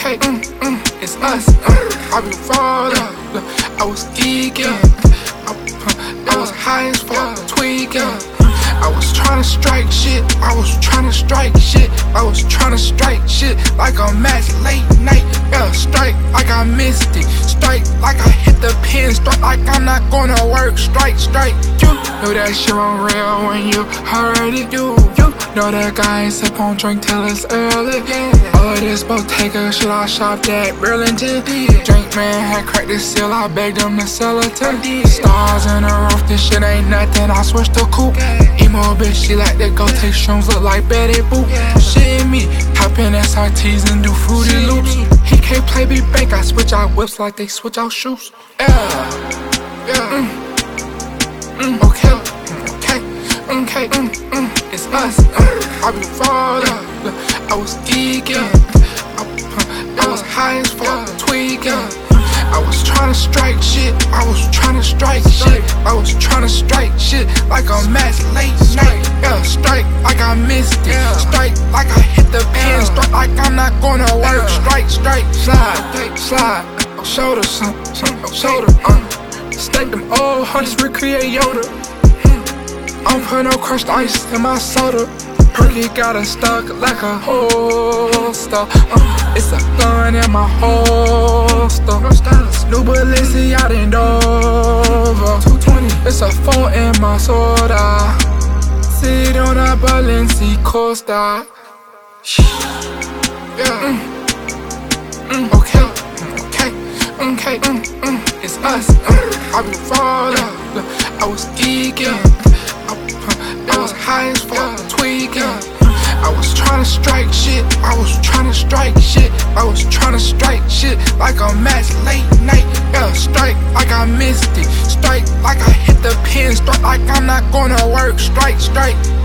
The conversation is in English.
it's us. I be falling, I was geeking, I was high as fuck, tweaking. I was tryna strike shit, I was tryna strike shit, I was tryna strike shit like a match late night. Yeah, strike like I missed it, strike like I hit the pin, strike like I'm not gonna work, strike. You know that shit won't real when you heard it. You know that guy ain't sip on drink till it's early. All of this Bottega shit I shopped at Burlington. Drink man had cracked the seal, I begged him to sell it to. Stars in the roof, this shit ain't nothing, I switched to coupe. Emo bitch, she like to go take shrooms, look like Betty Boop. Shit in me, hop in SRTs and do Fruity Loops. He can't play me bank, I switch out whips like they switch out shoes. Okay, it's us. I be falling, I was geeking, I was high as fuck, tweaking. I was tryna strike shit, I was tryna strike shit, I was tryna strike shit like a match late night. Yeah, strike like I missed it, strike like I hit the pin, strike like I'm not gonna work, strike, slide, shoulder, shoulder, stack them old hundreds, recreate Yoda. I don't put no crushed ice in my soda. Perky got it stuck like a holster. It's a gun in my holster. New Balenciaga in Dover. 220. It's a phone in my soda. Sit on a Balenciaga Costa. Okay, it's us. I be falling, I was geeking, I was high as fuck, tweaking. I was tryna strike shit, I was tryna strike shit, I was tryna strike shit like a match late night. Yeah, strike like I missed it, strike like I hit the pin, strike like I'm not gonna work, strike.